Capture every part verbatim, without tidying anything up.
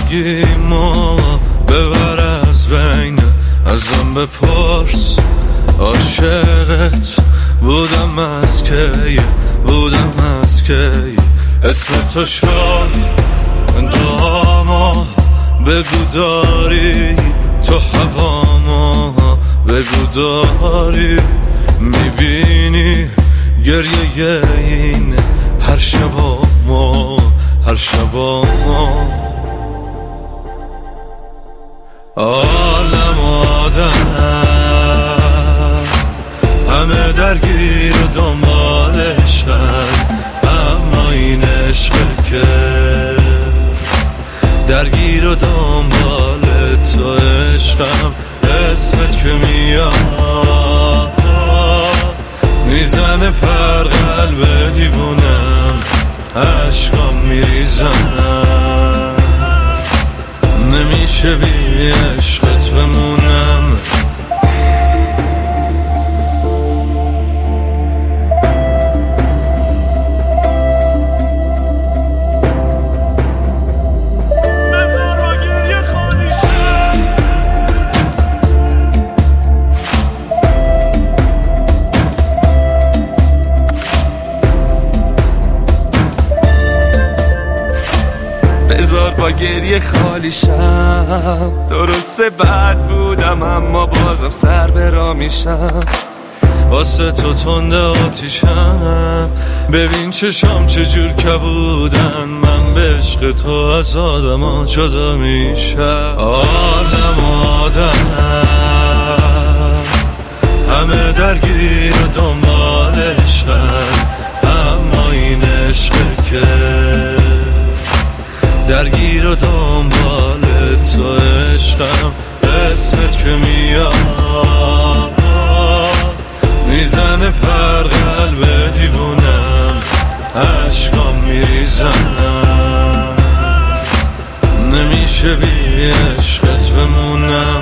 زندگیمو ببر از بین، ازم بپرس عاشقت بودم از کی، بودم از کی. اسم تو شد دعاما، بگو داری تو هواما، بگو داری میبینی گریه این هر شبا ما، هر شبا ما. عالم آدم همه درگیر و دنبال عشقن، اما این عشق که درگیر و دنبال تو عشقم. اسمت که میاد میزنه پر قلب دیوونم، عشقام میریزن، نمیشه بی عشقت بمونم. بذار با گریه خالی شم، درسته بد بودم اما بازم سر برا میشم. واسه تو تنده آتیشم، ببین چشام چجور کبودن، من به عشق تو از آدم ها جدا میشم. عالم آدم همه درگیر و دنبال عشقن، اما این عشق که درگیر و دنبال تو عشقم. اسمت که میاد میزنه پر قلب دیوونم، عشقام میریزن، نمیشه بی عشقت بمونم.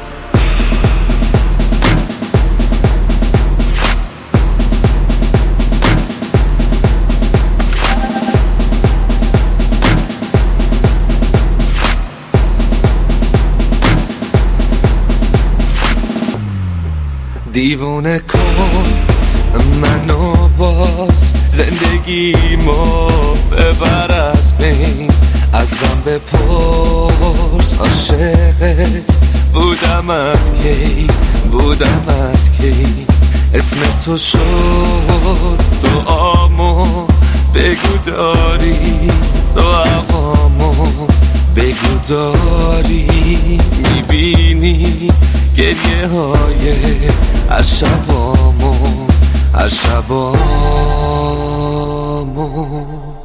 دیوونه کن منو باز، زندگیمو ببر از بین، ازم بپرس عاشقت بودم از کی، بودم از کی. اسم تو شد دعامو، بگو داری تو هوامو، بگو داری میبینی گریه های هر شبامو، هر شبامو.